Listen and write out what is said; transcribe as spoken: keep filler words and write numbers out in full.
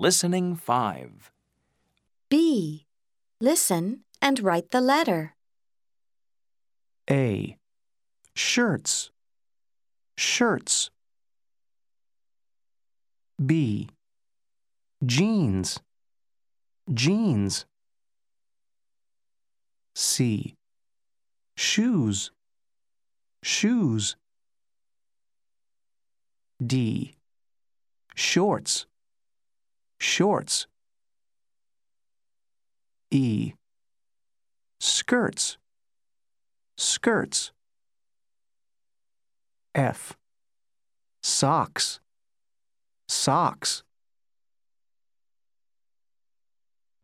Listening five. B. Listen and write the letter. A. Shirts, shirts. B. Jeans, jeans. C. Shoes, shoes. D. Shorts, shorts. E. Skirts, skirts. F. Socks, socks.